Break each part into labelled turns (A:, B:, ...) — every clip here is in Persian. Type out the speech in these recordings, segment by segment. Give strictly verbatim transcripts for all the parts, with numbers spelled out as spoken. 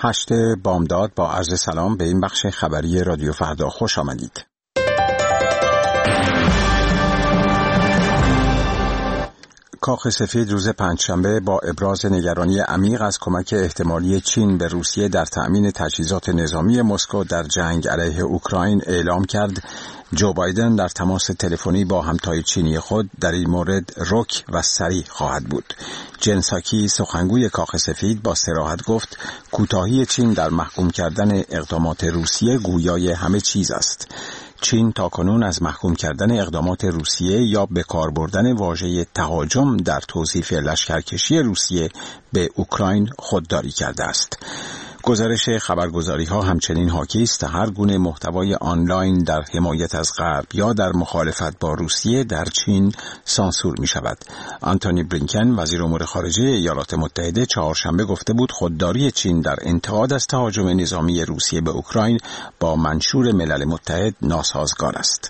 A: هشت بامداد با عرض سلام به این بخش خبری رادیو فردا خوش آمدید. کاخ سفید روز پنجشنبه با ابراز نگرانی عمیق از کمک احتمالی چین به روسیه در تأمین تجهیزات نظامی مسکو در جنگ علیه اوکراین اعلام کرد جو بایدن در تماس تلفنی با همتای چینی خود در این مورد رک و سریع خواهد بود. جن ساکی سخنگوی کاخ سفید با صراحت گفت کوتاهی چین در محکوم کردن اقدامات روسیه گویای همه چیز است. چین تاکنون از محکوم کردن اقدامات روسیه یا به کار بردن واژه تهاجم در توصیف لشکرکشی روسیه به اوکراین خودداری کرده است. گزارش خبرگزاری ها همچنین حاکی است هر گونه محتوای آنلاین در حمایت از غرب یا در مخالفت با روسیه در چین سانسور می شود. آنتونی بلینکن وزیر امور خارجه ایالات متحده چهارشنبه گفته بود خودداری چین در انتقاد از تهاجم نظامی روسیه به اوکراین با منشور ملل متحد ناسازگار است.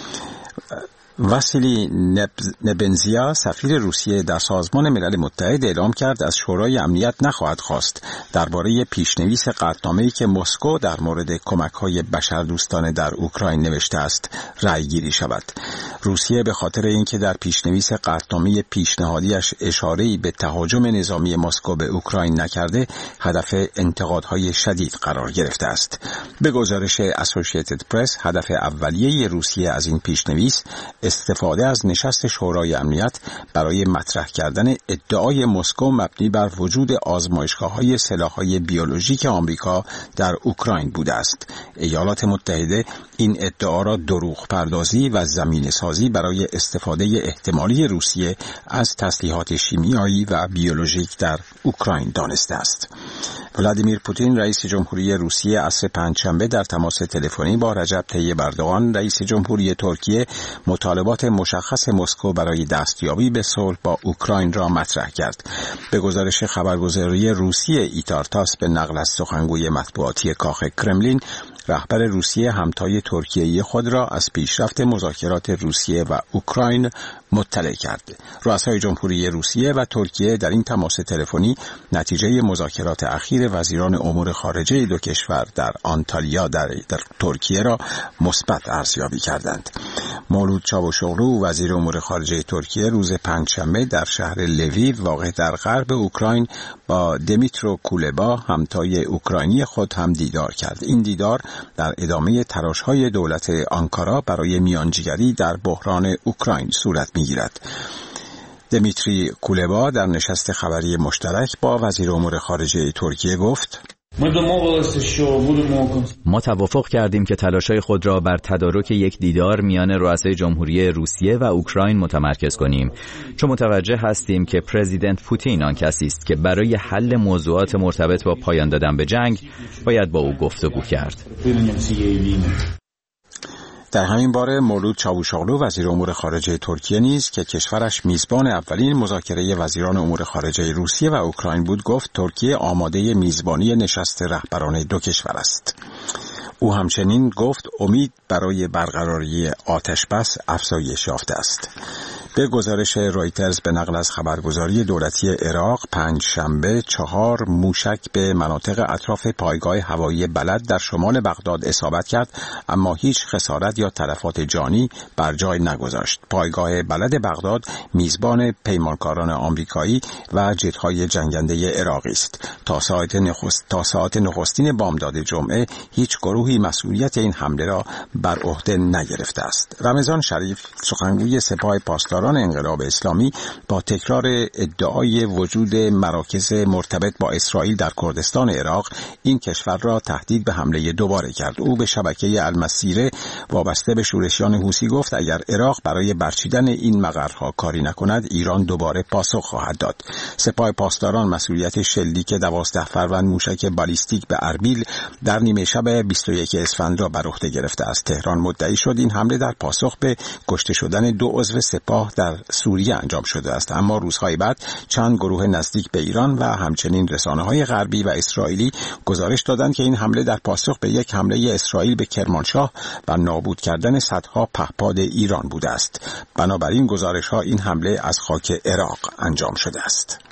A: واسیلی نبنزیا سفیر روسیه در سازمان ملل متحد اعلام کرد از شورای امنیت نخواهد خواست درباره پیشنویس قطعنامه‌ای که مسکو در مورد کمک‌های بشردوستانه در اوکراین نوشته است رأی گیری شود. روسیه به خاطر اینکه در پیشنویس قطعنامه پیشنهادیش اشاره‌ای به تهاجم نظامی مسکو به اوکراین نکرده هدف انتقادهای شدید قرار گرفته است. به گزارش اسوسییتد پرس هدف اولیه روسیه از این پیشنویس استفاده از نشست شورای امنیت برای مطرح کردن ادعای مسکو مبنی بر وجود آزمایشگاه‌های سلاح‌های بیولوژیک آمریکا در اوکراین بوده است. ایالات متحده این ادعا را دروغ پردازی و زمینه‌سازی برای استفاده احتمالی روسیه از تسلیحات شیمیایی و بیولوژیک در اوکراین دانسته است. ولادیمیر پوتین رئیس جمهوری روسیه عصر پنجشنبه در تماس تلفنی با رجب طیب اردوغان رئیس جمهوری ترکیه مطالبات مشخص مسکو برای دستیابی به صلح با اوکراین را مطرح کرد. به گزارش خبرگزاری روسیه ایتارتاس به نقل از سخنگوی مطبوعاتی کاخ کرملین رهبر روسیه همتای ترکیه‌ای خود را از پیشرفت مذاکرات روسیه و اوکراین مطلع کرد. رؤسای جمهوری روسیه و ترکیه در این تماس تلفنی نتیجه مذاکرات اخیر وزیران امور خارجه دو کشور در آنتالیا در, در ترکیه را مثبت ارزیابی کردند. مولود چاوشوغلو وزیر امور خارجه ترکیه روز پنجشنبه در شهر لویو واقع در غرب اوکراین با دمیترو کولبا همتای اوکراینی خود هم دیدار کرد. این دیدار در ادامه تلاش‌های دولت آنکارا برای میانجیگری در بحران اوکراین صورت می‌گیرد. دمیتری کولبا در نشست خبری مشترک با وزیر امور خارجه ترکیه گفت
B: ما توافق کردیم که تلاش‌های خود را بر تدارک یک دیدار میان رؤسای جمهوری روسیه و اوکراین متمرکز کنیم، چون متوجه هستیم که پرزیدنت پوتین آن کسی است که برای حل موضوعات مرتبط با پایان دادن به جنگ باید با او گفتگو کرد.
A: در همین باره مولود چاوشوغلو وزیر امور خارجه ترکیه نیز که کشورش میزبان اولین مذاکره وزیران امور خارجه روسیه و اوکراین بود گفت ترکیه آماده میزبانی نشست رهبران دو کشور است. او همچنین گفت امید برای برقراری آتشبس افزایش یافته است. به گزارش رویترز به نقل از خبرگزاری دولتی عراق پنج شنبه چهار موشک به مناطق اطراف پایگاه هوایی بلد در شمال بغداد اصابت کرد اما هیچ خسارت یا تلفات جانی بر جای نگذاشت. پایگاه بلد بغداد میزبان پیمانکاران آمریکایی و جت‌های جنگنده عراقی است. تا ساعت نخست تا ساعت نخستین بامداد جمعه هیچ گروهی مسئولیت این حمله را بر عهده نگرفته است. رمضان شریف سخنگوی سپاه پاسداران انقلاب اسلامی با تکرار ادعای وجود مراکز مرتبط با اسرائیل در کردستان عراق این کشور را تهدید به حمله دوباره کرد. او به شبکه المسیره وابسته به شورشیان حوثی گفت اگر عراق برای برچیدن این مقرها کاری نکند ایران دوباره پاسخ خواهد داد. سپاه پاسداران مسئولیت شلیک دوازده فروند موشک بالیستیک به اربیل در نیمه شب بیست و یک اسفند را بر عهده گرفته است. تهران مدعی شد این حمله در پاسخ به کشته شدن دو عضو سپاه در سوریه انجام شده است، اما روزهای بعد چند گروه نزدیک به ایران و همچنین رسانه‌های غربی و اسرائیلی گزارش دادند که این حمله در پاسخ به یک حمله اسرائیل به کرمانشاه و نابود کردن صدها پهپاد ایران بوده است. بنابراین گزارش‌ها این حمله از خاک عراق انجام شده است.